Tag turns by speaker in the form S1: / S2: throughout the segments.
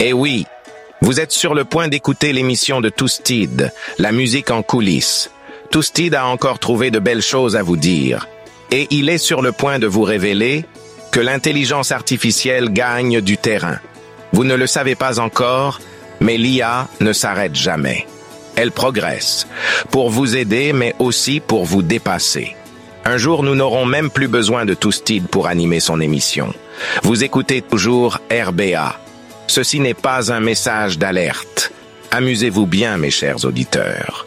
S1: Eh oui, vous êtes sur le point d'écouter l'émission de Toasted, la musique en coulisses. Toasted a encore trouvé de belles choses à vous dire. Et il est sur le point de vous révéler que l'intelligence artificielle gagne du terrain. Vous ne le savez pas encore, mais l'IA ne s'arrête jamais. Elle progresse, pour vous aider, mais aussi pour vous dépasser. Un jour, nous n'aurons même plus besoin de Toasted pour animer son émission. Vous écoutez toujours RBA. Ceci n'est pas un message d'alerte. Amusez-vous bien, mes chers auditeurs.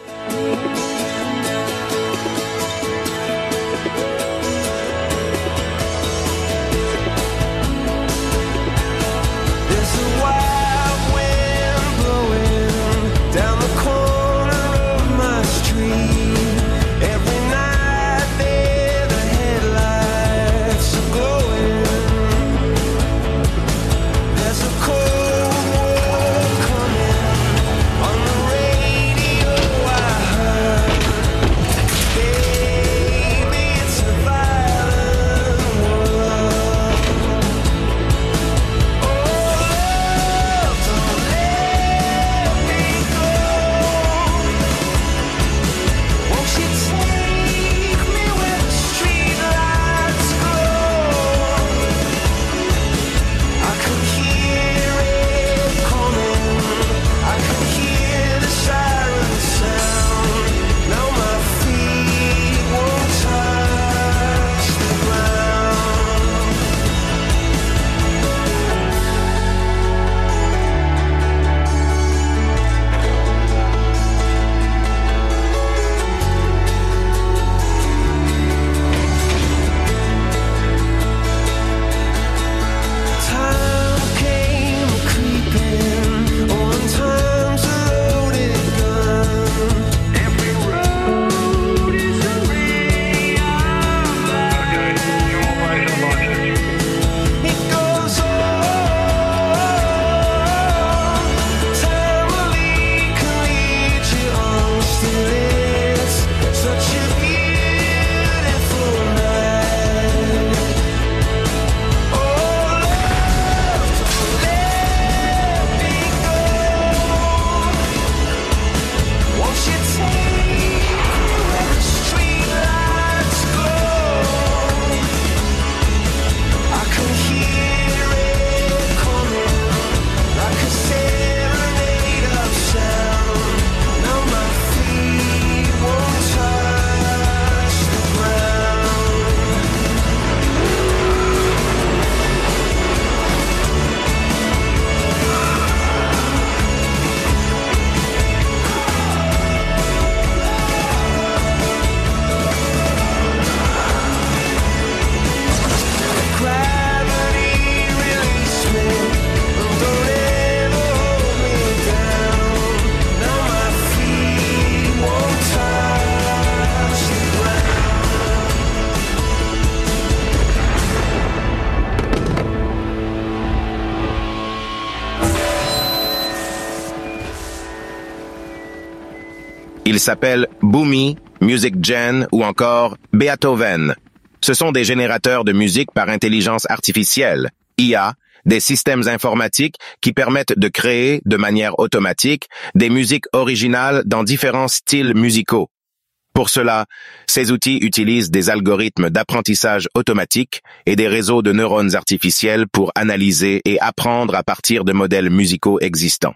S1: Ils s'appellent Boomy, Music Gen ou encore Beethoven. Ce sont des générateurs de musique par intelligence artificielle, IA, des systèmes informatiques qui permettent de créer, de manière automatique, des musiques originales dans différents styles musicaux. Pour cela, ces outils utilisent des algorithmes d'apprentissage automatique et des réseaux de neurones artificiels pour analyser et apprendre à partir de modèles musicaux existants.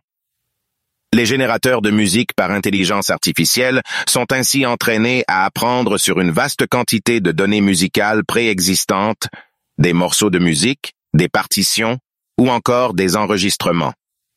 S1: Les générateurs de musique par intelligence artificielle sont ainsi entraînés à apprendre sur une vaste quantité de données musicales préexistantes, des morceaux de musique, des partitions ou encore des enregistrements.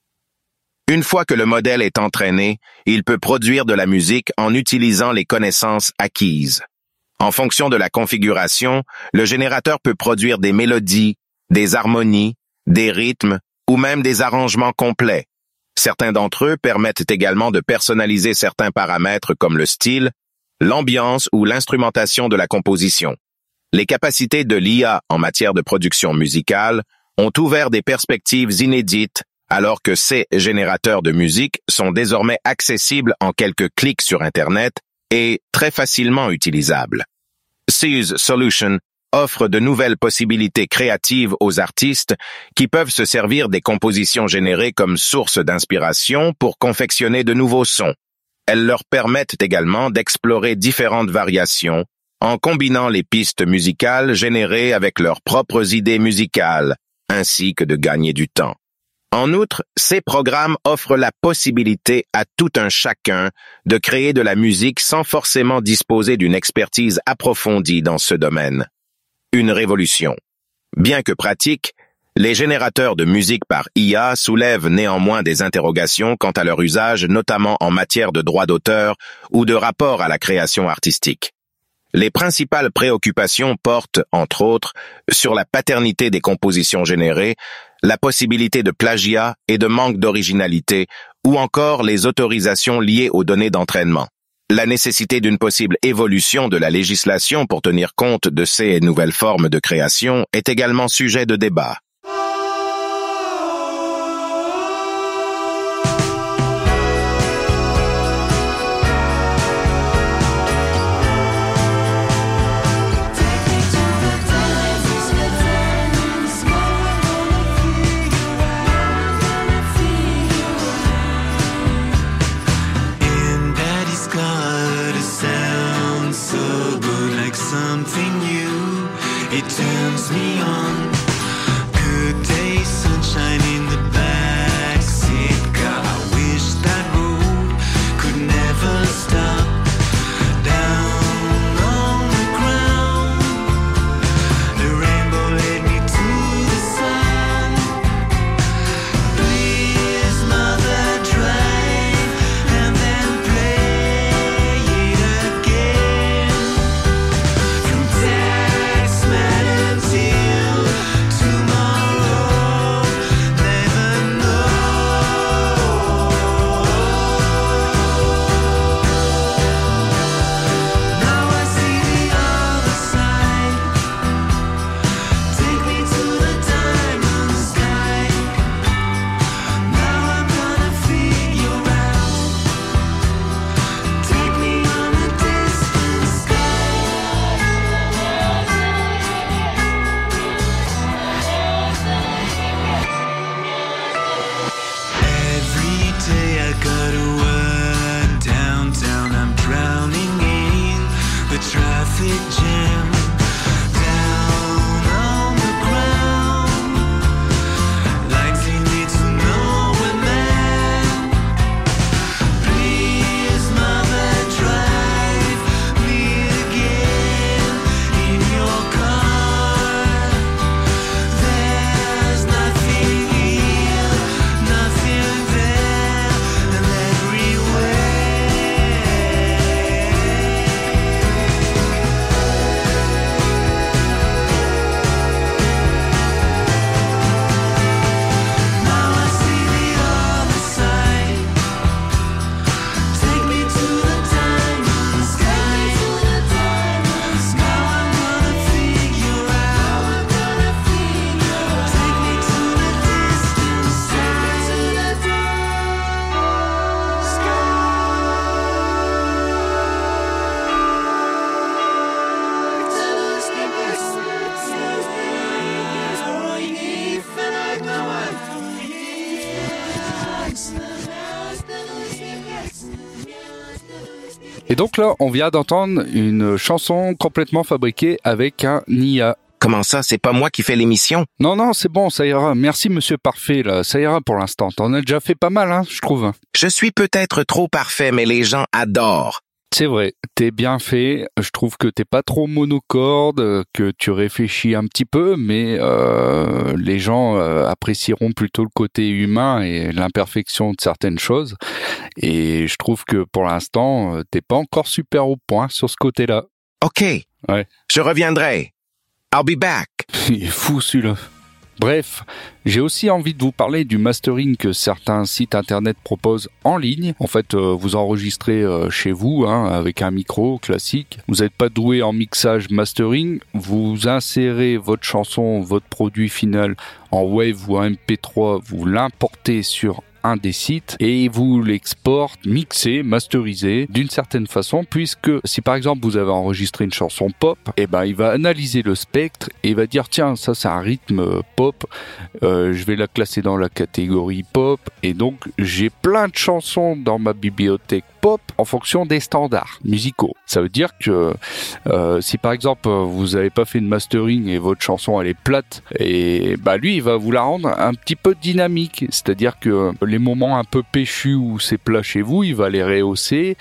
S1: Une fois que le modèle est entraîné, il peut produire de la musique en utilisant les connaissances acquises. En fonction de la configuration, le générateur peut produire des mélodies, des harmonies, des rythmes ou même des arrangements complets. Certains d'entre eux permettent également de personnaliser certains paramètres comme le style, l'ambiance ou l'instrumentation de la composition. Les capacités de l'IA en matière de production musicale ont ouvert des perspectives inédites alors que ces générateurs de musique sont désormais accessibles en quelques clics sur Internet et très facilement utilisables. Suze Solution offre de nouvelles possibilités créatives aux artistes qui peuvent se servir des compositions générées comme source d'inspiration pour confectionner de nouveaux sons. Elles leur permettent également d'explorer différentes variations en combinant les pistes musicales générées avec leurs propres idées musicales, ainsi que de gagner du temps. En outre, ces programmes offrent la possibilité à tout un chacun de créer de la musique sans forcément disposer d'une expertise approfondie dans ce domaine. Une révolution. Bien que pratique, les générateurs de musique par IA soulèvent néanmoins des interrogations quant à leur usage, notamment en matière de droit d'auteur ou de rapport à la création artistique. Les principales préoccupations portent, entre autres, sur la paternité des compositions générées, la possibilité de plagiat et de manque d'originalité, ou encore les autorisations liées aux données d'entraînement. La nécessité d'une possible évolution de la législation pour tenir compte de ces nouvelles formes de création est également sujet de débat.
S2: It turns me on. Good day, sunshine in the backseat. God, I wish that road could never stop. Down on the ground, the rainbow led me to the sun. Please, mother, drive and then play it again. From Taxman until tomorrow, never know. Now I see the other side. Take me to the diamond sky. Now I'm gonna figure out. Take me on the distant sky. Every day I gotta work downtown. I'm drowning in the traffic jam. Down on the ground, lights lead me to nowhere, man. Please, mother, drive me again in your car. There's nothing here, nothing there, and everywhere. Now I see the other side. Take me to the diamond sky. Now I'm gonna figure out. Take me to the distant side.
S3: Et donc là, on vient d'entendre une chanson complètement fabriquée avec un IA.
S1: Comment ça, c'est pas moi qui fais l'émission?
S3: Non, c'est bon, ça ira. Merci, monsieur Parfait, là. Ça ira pour l'instant. T'en as déjà fait pas mal, hein, je trouve.
S1: Je suis peut-être trop parfait, mais les gens adorent.
S3: C'est vrai, t'es bien fait. Je trouve que t'es pas trop monocorde, que tu réfléchis un petit peu, mais les gens apprécieront plutôt le côté humain et l'imperfection de certaines choses. Et je trouve que pour l'instant, t'es pas encore super au point sur ce côté-là.
S1: OK,
S3: Ouais.
S1: je reviendrai. I'll be back.
S3: Il est fou celui-là. Bref, j'ai aussi envie de vous parler du mastering que certains sites internet proposent en ligne. En fait, vous enregistrez chez vous avec un micro classique. Vous n'êtes pas doué en mixage mastering. Vous insérez votre chanson, votre produit final en Wave ou en MP3. Vous l'importez sur un des sites et il vous l'exporte mixé, masterisé d'une certaine façon, puisque si par exemple vous avez enregistré une chanson pop, et ben il va analyser le spectre et il va dire tiens, ça c'est un rythme pop, je vais la classer dans la catégorie pop, et donc j'ai plein de chansons dans ma bibliothèque pop en fonction des standards musicaux. Ça veut dire que si par exemple vous avez pas fait de mastering et votre chanson elle est plate, et bah lui il va vous la rendre un petit peu dynamique, c'est-à-dire que les moments un peu péchus où c'est plat chez vous, il va les rehausser,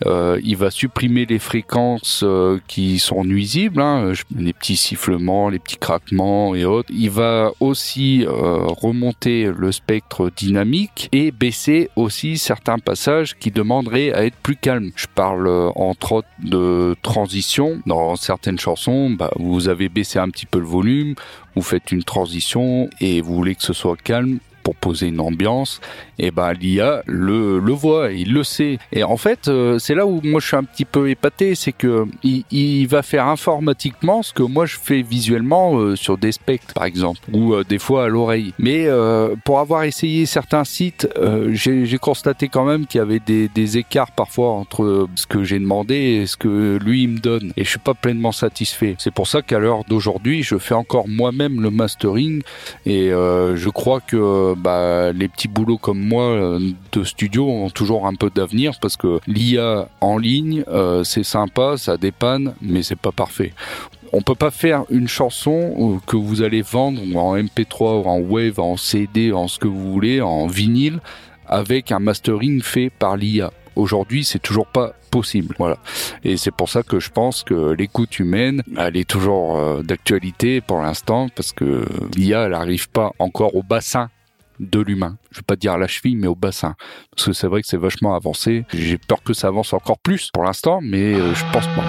S3: il va supprimer les fréquences qui sont nuisibles, hein, les petits sifflements, les petits craquements et autres. Il va aussi remonter le spectre dynamique et baisser aussi certains passages qui demanderaient à être plus calmes. Je parle entre autres de transition. Dans certaines chansons, bah, vous avez baissé un petit peu le volume, vous faites une transition et vous voulez que ce soit calme pour poser une ambiance, et ben l'IA le voit, il le sait. Et en fait, c'est là où moi je suis un petit peu épaté, c'est que il va faire informatiquement ce que moi je fais visuellement sur des spectres par exemple, ou des fois à l'oreille. Mais pour avoir essayé certains sites, j'ai constaté quand même qu'il y avait des écarts parfois entre ce que j'ai demandé et ce que lui il me donne. Et je suis pas pleinement satisfait. C'est pour ça qu'à l'heure d'aujourd'hui, je fais encore moi-même le mastering, et je crois que les petits boulots comme moi de studio ont toujours un peu d'avenir, parce que l'IA en ligne, c'est sympa, ça dépanne, mais c'est pas parfait. On peut pas faire une chanson que vous allez vendre en MP3 ou en Wave, en CD, en ce que vous voulez, en vinyle, avec un mastering fait par l'IA. Aujourd'hui, c'est toujours pas possible. Voilà. Et c'est pour ça que je pense que l'écoute humaine, elle est toujours d'actualité pour l'instant, parce que l'IA, elle arrive pas encore au bassin de l'humain. Je vais pas dire à la cheville, mais au bassin. Parce que c'est vrai que c'est vachement avancé. J'ai peur que ça avance encore plus pour l'instant, mais je pense pas.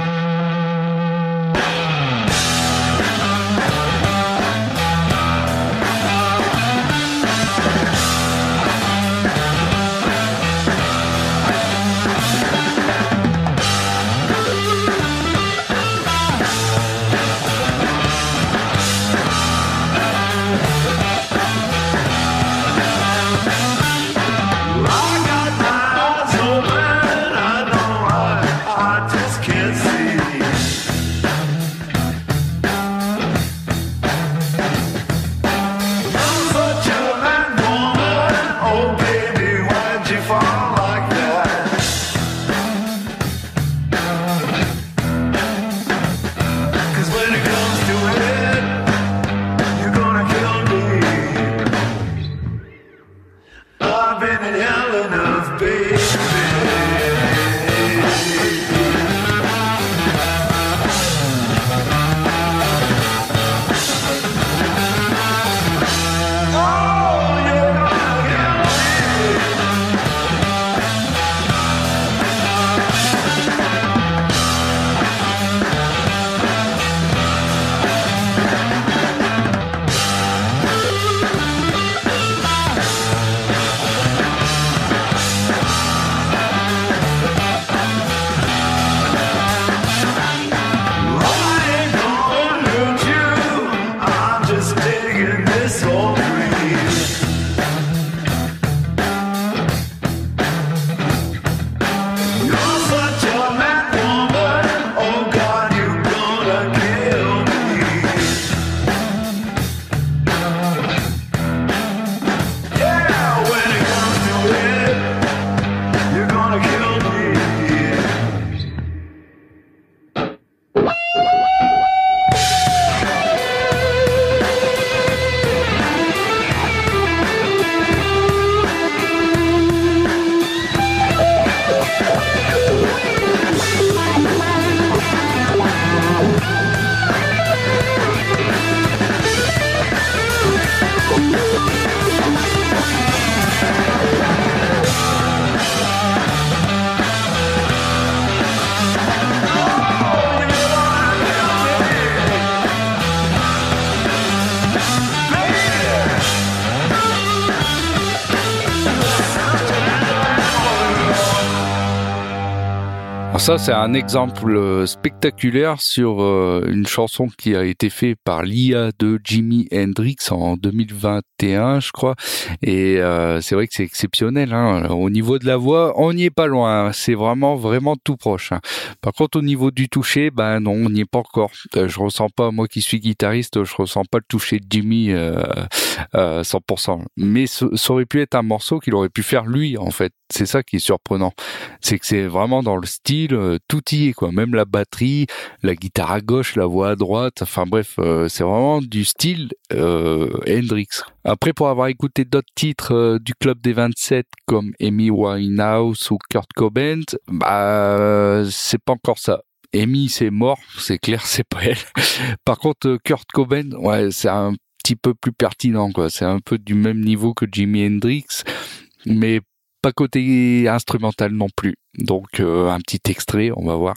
S3: Ça, c'est un exemple spectaculaire sur une chanson qui a été faite par l'IA de Jimi Hendrix en 2021, je crois. Et c'est vrai que c'est exceptionnel. Hein. Au niveau de la voix, on n'y est pas loin. Hein. C'est vraiment tout proche. Hein. Par contre, au niveau du toucher, ben non, on n'y est pas encore. Je ressens pas, moi qui suis guitariste, je ressens pas le toucher de Jimi 100%. Mais ça aurait pu être un morceau qu'il aurait pu faire lui, en fait. C'est ça qui est surprenant. C'est que c'est vraiment dans le style, tout y est, quoi. Même la batterie, la guitare à gauche, la voix à droite. Enfin bref, c'est vraiment du style Hendrix. Après, pour avoir écouté d'autres titres du Club des 27 comme Amy Winehouse ou Kurt Cobain, bah c'est pas encore ça. Amy, c'est mort, c'est clair, c'est pas elle. Par contre, Kurt Cobain, ouais, c'est un petit peu plus pertinent, quoi. C'est un peu du même niveau que Jimi Hendrix, mais pas côté instrumental non plus. Donc un petit extrait, on va voir.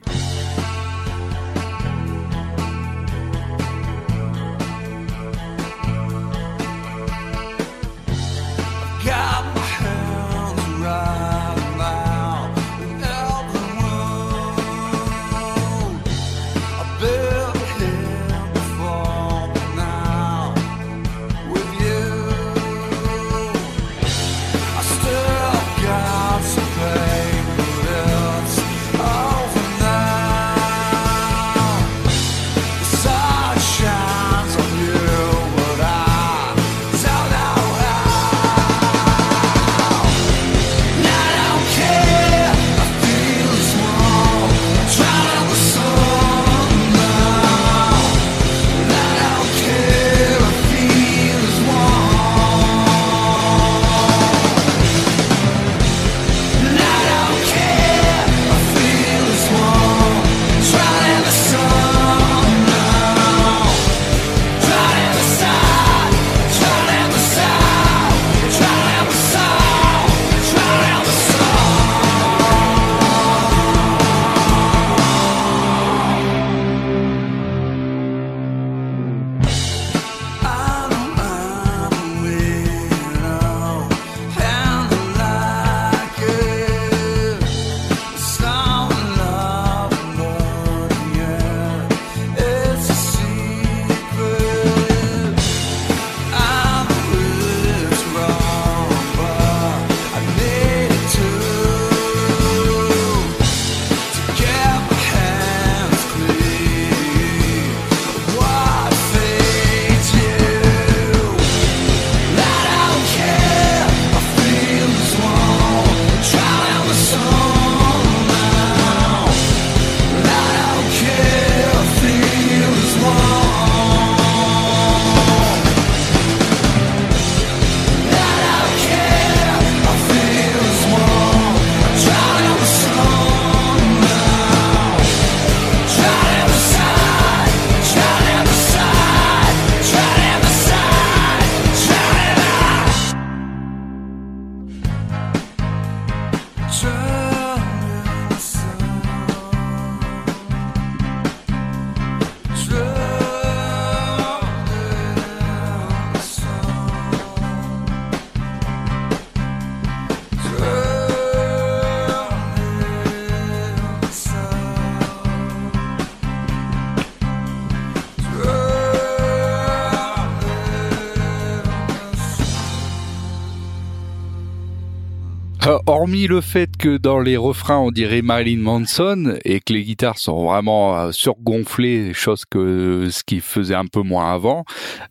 S3: Hormis le fait que dans les refrains on dirait Marilyn Manson et que les guitares sont vraiment surgonflées, chose que ce qui faisait un peu moins avant,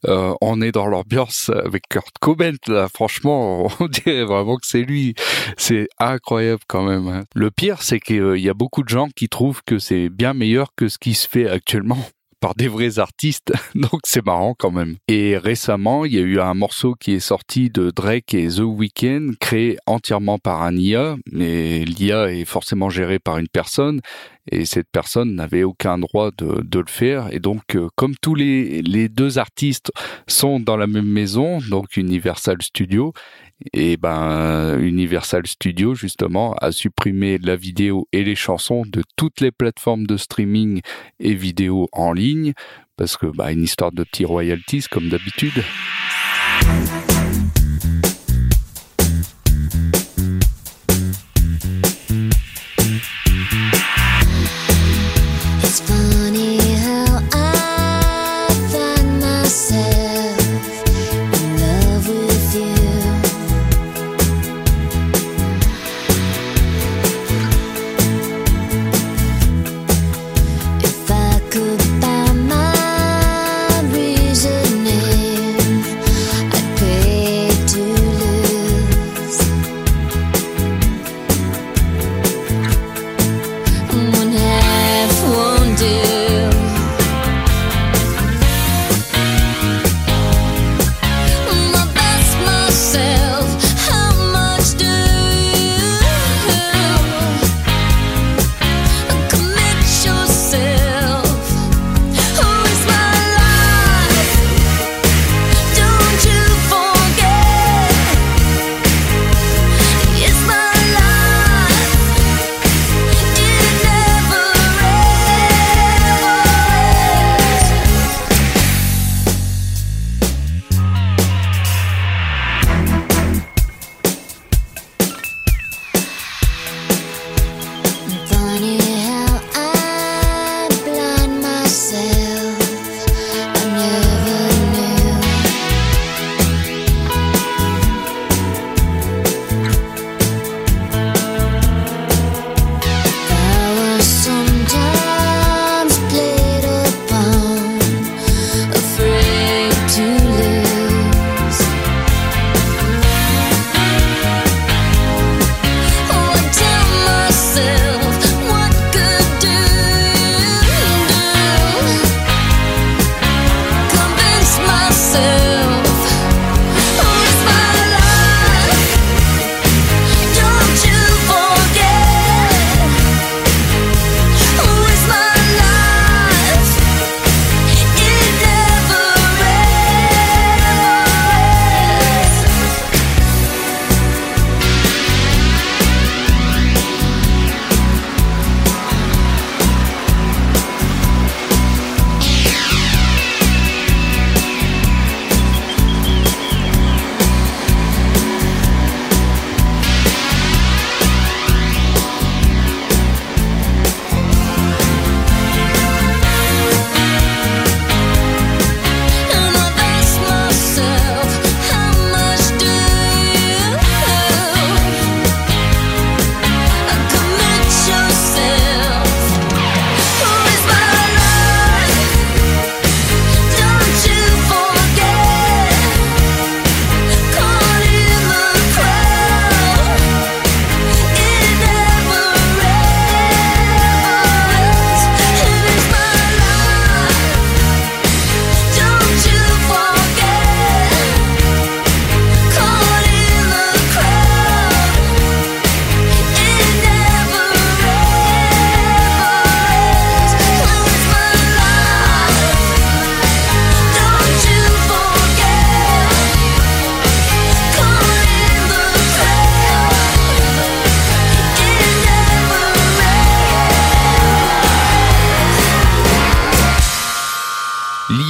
S3: on est dans l'ambiance avec Kurt Cobain là. Franchement, on dirait vraiment que c'est lui. C'est incroyable quand même. Hein. Le pire, c'est qu'il y a beaucoup de gens qui trouvent que c'est bien meilleur que ce qui se fait actuellement par des vrais artistes, donc c'est marrant quand même. Et récemment, il y a eu un morceau qui est sorti de Drake et The Weeknd, créé entièrement par un IA, mais l'IA est forcément gérée par une personne, et cette personne n'avait aucun droit de le faire, et donc comme tous les deux artistes sont dans la même maison, donc Universal Studios, et Universal Studios justement a supprimé la vidéo et les chansons de toutes les plateformes de streaming et vidéo en ligne parce que une histoire de petits royalties comme d'habitude.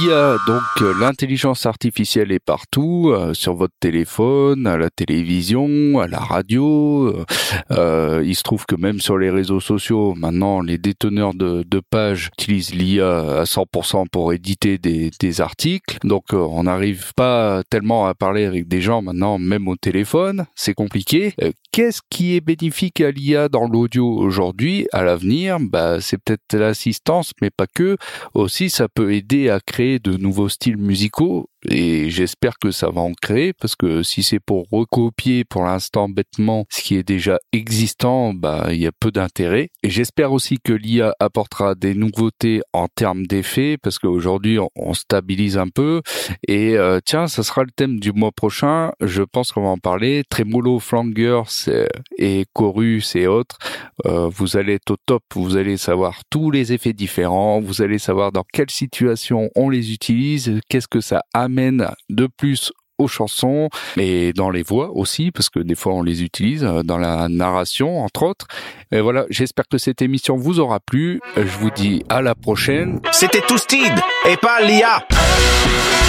S3: l'IA, donc l'intelligence artificielle est partout, sur votre téléphone, à la télévision, à la radio. Il se trouve que même sur les réseaux sociaux, maintenant, les déteneurs de pages utilisent l'IA à 100% pour éditer des articles. Donc, on n'arrive pas tellement à parler avec des gens maintenant, même au téléphone. C'est compliqué. Qu'est-ce qui est bénéfique à l'IA dans l'audio aujourd'hui? À l'avenir, c'est peut-être l'assistance, mais pas que. Aussi, ça peut aider à créer de nouveaux styles musicaux. Et j'espère que ça va en créer, parce que si c'est pour recopier pour l'instant bêtement ce qui est déjà existant, il y a peu d'intérêt. Et j'espère aussi que l'IA apportera des nouveautés en termes d'effets, parce qu'aujourd'hui on stabilise un peu. Et tiens, ça sera le thème du mois prochain. Je pense qu'on va en parler. Tremolo, flangers et chorus et autres. Vous allez être au top. Vous allez savoir tous les effets différents. Vous allez savoir dans quelle situation on les utilise, qu'est-ce que ça amène de plus aux chansons, et dans les voix aussi, parce que des fois on les utilise dans la narration, entre autres. Et voilà, j'espère que cette émission vous aura plu. Je vous dis à la prochaine.
S1: C'était Toasted et pas l'IA.